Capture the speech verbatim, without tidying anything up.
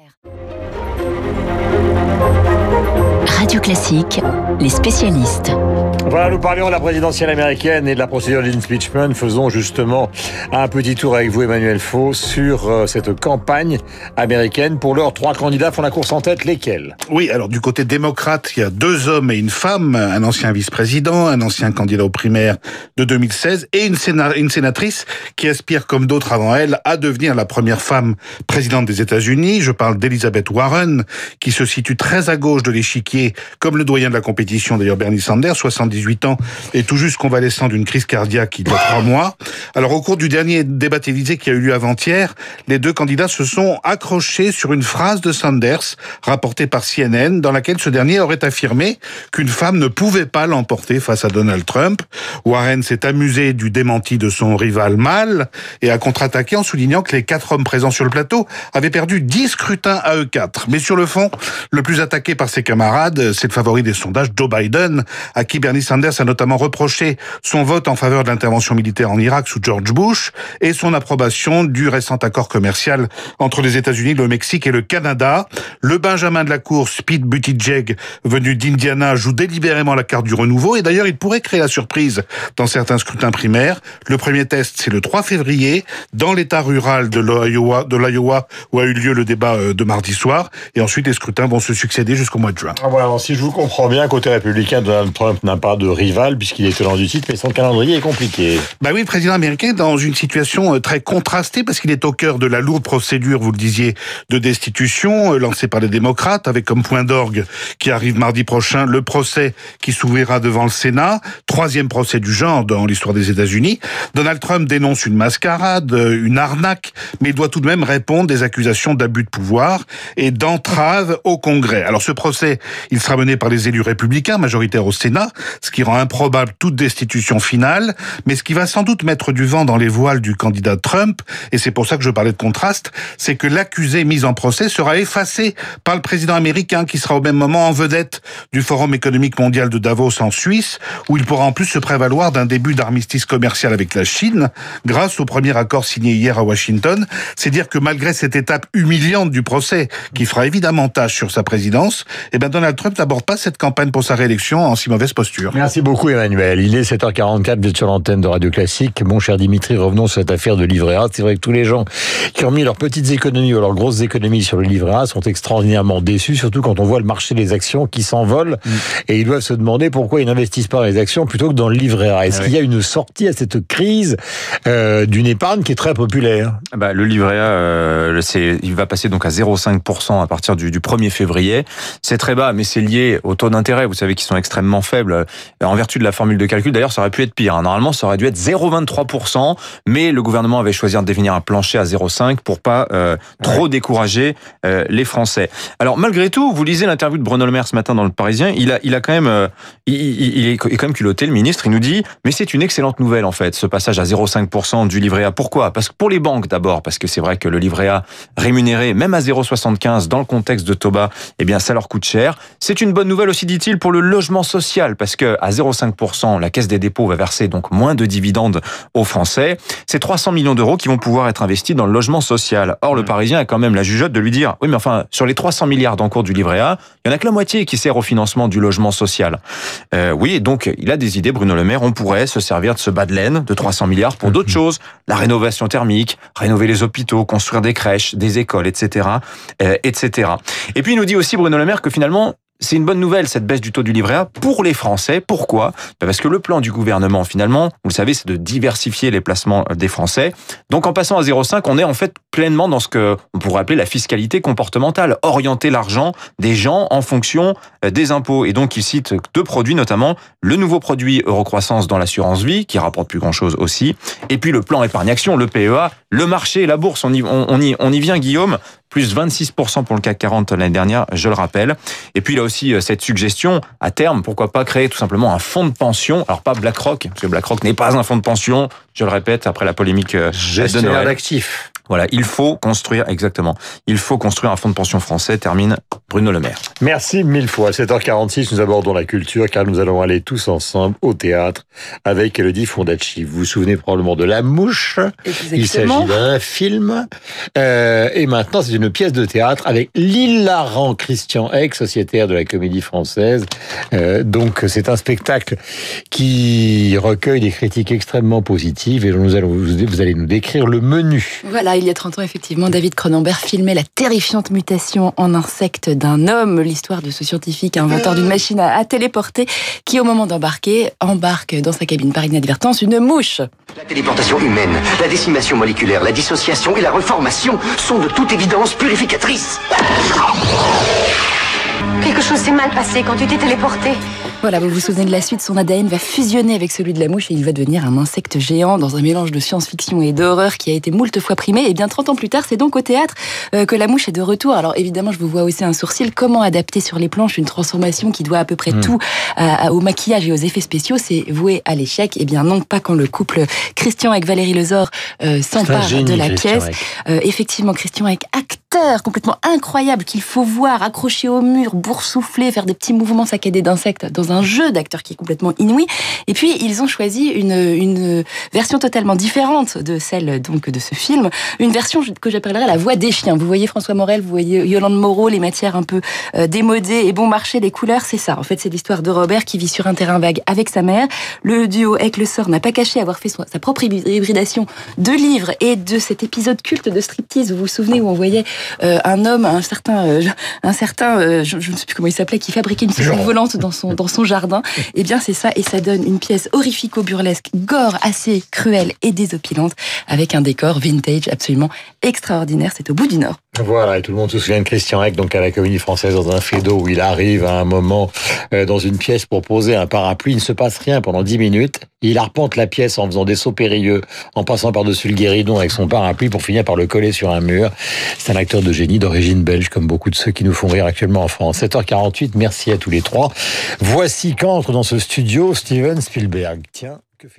Radio Classique, les spécialistes. Voilà, nous parlions de la présidentielle américaine et de la procédure d'impeachment. Faisons justement un petit tour avec vous, Emmanuel Faux, sur euh, cette campagne américaine. Pour l'heure, trois candidats font la course en tête. Lesquels ? Oui, alors du côté démocrate, il y a deux hommes et une femme, un ancien vice-président, un ancien candidat aux primaires de deux mille seize et une, séna- une sénatrice qui aspire, comme d'autres avant elle, à devenir la première femme présidente des États-Unis. Je parle d'Elizabeth Warren, qui se situe très à gauche de l'échiquier, comme le doyen de la compétition, d'ailleurs Bernie Sanders, soixante-dix-huit ans, et tout juste convalescent d'une crise cardiaque il y a trois mois. Alors au cours du dernier débat télévisé qui a eu lieu avant-hier, les deux candidats se sont accrochés sur une phrase de Sanders, rapportée par C N N, dans laquelle ce dernier aurait affirmé qu'une femme ne pouvait pas l'emporter face à Donald Trump. Warren s'est amusé du démenti de son rival mâle et a contre-attaqué en soulignant que les quatre hommes présents sur le plateau avaient perdu dix scrutins à eux quatre. Mais sur le fond, le plus attaqué par ses camarades, c'est le favori des sondages, Joe Biden, à qui Bernie Sanders a notamment reproché son vote en faveur de l'intervention militaire en Irak sous George Bush et son approbation du récent accord commercial entre les États-Unis, le Mexique et le Canada. Le Benjamin de la course, Pete Buttigieg, venu d'Indiana, joue délibérément la carte du renouveau et d'ailleurs il pourrait créer la surprise dans certains scrutins primaires. Le premier test, c'est le trois février, dans l'état rural de l'Iowa, de l'Iowa où a eu lieu le débat de mardi soir, et ensuite les scrutins vont se succéder jusqu'au mois de juin. Ah, voilà, alors, si je vous comprends bien, côté républicain, Donald Trump n'a pas de rival puisqu'il est tenant du titre, mais son calendrier est compliqué. Bah oui, le président américain est dans une situation très contrastée parce qu'il est au cœur de la lourde procédure, vous le disiez, de destitution lancée par les démocrates, avec comme point d'orgue qui arrive mardi prochain le procès qui s'ouvrira devant le Sénat, troisième procès du genre dans l'histoire des États-Unis. Donald Trump dénonce une mascarade, une arnaque, mais il doit tout de même répondre des accusations d'abus de pouvoir et d'entrave au Congrès. Alors ce procès, il sera mené par les élus républicains, majoritaires au Sénat, ce qui rend improbable toute destitution finale, mais ce qui va sans doute mettre du vent dans les voiles du candidat Trump, et c'est pour ça que je parlais de contraste, c'est que l'accusé mis en procès sera effacé par le président américain, qui sera au même moment en vedette du Forum économique mondial de Davos en Suisse, où il pourra en plus se prévaloir d'un début d'armistice commercial avec la Chine, grâce au premier accord signé hier à Washington. C'est dire que malgré cette étape humiliante du procès, qui fera évidemment tâche sur sa présidence, eh ben Donald Trump n'aborde pas cette campagne pour sa réélection en si mauvaise posture. Merci beaucoup, Emmanuel. Il est sept heures quarante-quatre, vous êtes sur l'antenne de Radio Classique. Mon cher Dimitri, revenons sur cette affaire de livret A. C'est vrai que tous les gens qui ont mis leurs petites économies ou leurs grosses économies sur le livret A sont extraordinairement déçus, surtout quand on voit le marché des actions qui s'envole, mmh. et ils doivent se demander pourquoi ils n'investissent pas dans les actions plutôt que dans le livret A. Est-ce ah, qu'il oui. y a une sortie à cette crise euh, d'une épargne qui est très populaire ? Bah, le livret A, euh, c'est, il va passer donc à zéro virgule cinq pour cent à partir du, du premier février. C'est très bas, mais c'est lié au taux d'intérêt, vous savez, qui sont extrêmement faibles. En vertu de la formule de calcul, d'ailleurs, ça aurait pu être pire. Normalement, ça aurait dû être zéro virgule vingt-trois pour cent, mais le gouvernement avait choisi de définir un plancher à zéro virgule cinq pour pas euh, trop ouais. décourager euh, les Français. Alors, malgré tout, vous lisez l'interview de Bruno Le Maire ce matin dans Le Parisien, il a, il a quand même, euh, il, il, il est quand même culotté, le ministre, il nous dit, mais c'est une excellente nouvelle, en fait, ce passage à zéro virgule cinq pour cent du livret A. Pourquoi ? Parce que pour les banques, d'abord, parce que c'est vrai que le livret A rémunéré, même à zéro virgule soixante-quinze, dans le contexte de Toba, eh bien, ça leur coûte cher. C'est une bonne nouvelle aussi, dit-il, pour le logement social, parce que à zéro virgule cinq pour cent, la Caisse des dépôts va verser donc moins de dividendes aux Français. C'est trois cents millions d'euros qui vont pouvoir être investis dans le logement social. Or, le Parisien a quand même la jugeote de lui dire, oui, mais enfin, sur les trois cents milliards d'encours du livret A, il y en a que la moitié qui sert au financement du logement social. Euh, oui, donc, il a des idées, Bruno Le Maire, on pourrait se servir de ce bas de laine de trois cents milliards pour d'autres choses. La rénovation thermique, rénover les hôpitaux, construire des crèches, des écoles, et cetera, euh, et cetera. Et puis, il nous dit aussi, Bruno Le Maire, que finalement, c'est une bonne nouvelle, cette baisse du taux du livret A, pour les Français. Pourquoi ? Parce que le plan du gouvernement, finalement, vous le savez, c'est de diversifier les placements des Français. Donc, en passant à zéro virgule cinq, on est en fait pleinement dans ce que on pourrait appeler la fiscalité comportementale. Orienter l'argent des gens en fonction des impôts. Et donc, il cite deux produits, notamment le nouveau produit Eurocroissance dans l'assurance vie, qui rapporte plus grand-chose aussi. Et puis, le plan épargne-action, le P E A, le marché et la bourse. On y, on, on y, on y vient, Guillaume. Plus vingt-six pour cent pour le C A C quarante l'année dernière, je le rappelle. Et puis, il a aussi cette suggestion, à terme, pourquoi pas créer tout simplement un fonds de pension. Alors, pas BlackRock, parce que BlackRock n'est pas un fonds de pension, je le répète, après la polémique gestionnaire d'actifs. Voilà, il faut construire, exactement, il faut construire un fonds de pension français, termine Bruno Le Maire. Merci mille fois. À sept heures quarante-six, nous abordons la culture car nous allons aller tous ensemble au théâtre avec Elodie Fondacci. Vous vous souvenez probablement de La Mouche. Exactement. Il s'agit d'un film. Euh, et maintenant, c'est une pièce de théâtre avec l'hilarant Christian Eck, sociétaire de la Comédie Française. Euh, donc, c'est un spectacle qui recueille des critiques extrêmement positives et nous allons, vous allez nous décrire le menu. Voilà, il y a trente ans, effectivement, David Cronenberg filmait la terrifiante mutation en insecte d'un homme, l'histoire de ce scientifique inventeur d'une machine à, à téléporter qui, au moment d'embarquer, embarque dans sa cabine par inadvertance une mouche. La téléportation humaine, la décimation moléculaire, la dissociation et la reformation sont de toute évidence purificatrices. Quelque chose s'est mal passé quand tu t'es téléporté. Voilà, vous vous souvenez de la suite, son A D N va fusionner avec celui de la mouche et il va devenir un insecte géant dans un mélange de science-fiction et d'horreur qui a été moult fois primé. Et bien trente ans plus tard, c'est donc au théâtre euh, que la mouche est de retour. Alors évidemment, je vous vois hausser un sourcil. Comment adapter sur les planches une transformation qui doit à peu près mmh. tout à, à, au maquillage et aux effets spéciaux? C'est voué à l'échec. Eh bien non, pas quand le couple Christian avec Valérie Lezor euh, s'empare de la Christian pièce. Euh, effectivement, Christian avec acteur complètement incroyable qu'il faut voir accroché au mur, boursoufler, faire des petits mouvements saccadés d'insectes dans un jeu d'acteurs qui est complètement inouï. Et puis, ils ont choisi une, une version totalement différente de celle donc de ce film. Une version que j'appellerais la voix des chiens. Vous voyez François Morel, vous voyez Yolande Moreau, les matières un peu euh, démodées et bon marché, les couleurs, c'est ça. En fait, c'est l'histoire de Robert qui vit sur un terrain vague avec sa mère. Le duo avec le sort n'a pas caché avoir fait son, sa propre hybridation de livres et de cet épisode culte de striptease. Vous vous souvenez où on voyait euh, un homme, un certain, euh, un certain, euh, je, je ne sais plus comment il s'appelait, qui fabriquait une soucoupe volante dans son dans son jardin. Eh bien, c'est ça, et ça donne une pièce horrifico-burlesque, gore, assez cruelle et désopilante, avec un décor vintage absolument extraordinaire. C'est au bout du Nord. Voilà, et tout le monde se souvient de Christian Eck, donc à la Comédie Française, dans un fait d'eau où il arrive à un moment euh, dans une pièce pour poser un parapluie. Il ne se passe rien pendant dix minutes. Il arpente la pièce en faisant des sauts périlleux, en passant par-dessus le guéridon avec son parapluie pour finir par le coller sur un mur. C'est un acteur de génie d'origine belge, comme beaucoup de ceux qui nous font rire actuellement en France. sept heures quarante-huit, merci à tous les trois. Voici qu'entre dans ce studio Steven Spielberg. Tiens, que fait-il ?